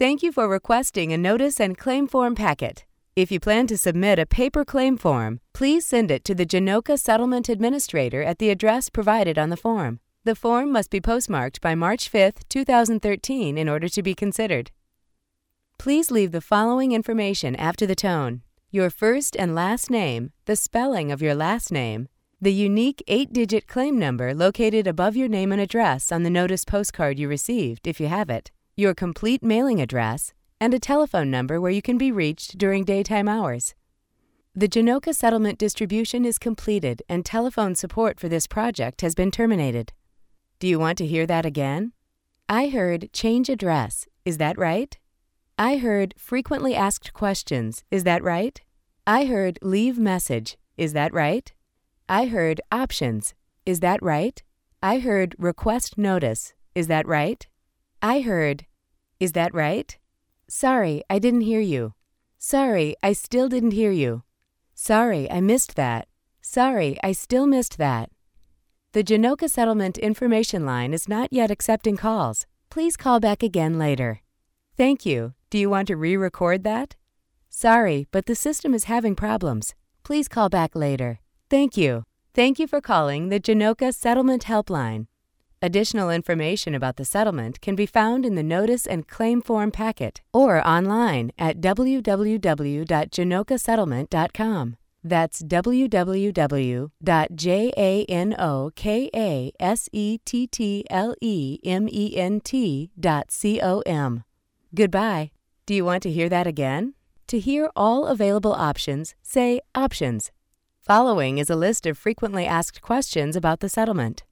Thank you for requesting a notice and claim form packet. If you plan to submit a paper claim form, please send it to the Genoka Settlement Administrator at the address provided on the form. The form must be postmarked by March 5, 2013 in order to be considered. Please leave the following information after the tone: your first and last name, the spelling of your last name, the unique 8-digit claim number located above your name and address on the notice postcard you received if you have it, your complete mailing address, and a telephone number where you can be reached during daytime hours. The Genoka settlement distribution is completed and telephone support for this project has been terminated. Do you want to hear that again? I heard change address. Is that right? I heard frequently asked questions. Is that right? I heard leave message. Is that right? I heard options. Is that right? I heard request notice. Is that right? I heard, is that right? Sorry, I didn't hear you. Sorry, I still didn't hear you. Sorry, I missed that. Sorry, I still missed that. The Genoka Settlement Information Line is not yet accepting calls. Please call back again later. Thank you. Do you want to re-record that? Sorry, but the system is having problems. Please call back later. Thank you. Thank you for calling the Genoka Settlement Helpline. Additional information about the settlement can be found in the Notice and Claim Form packet or online at www.genokasettlement.com. That's www.janokasettlement.com. Goodbye. Do you want to hear that again? To hear all available options, say Options. Following is a list of frequently asked questions about the settlement.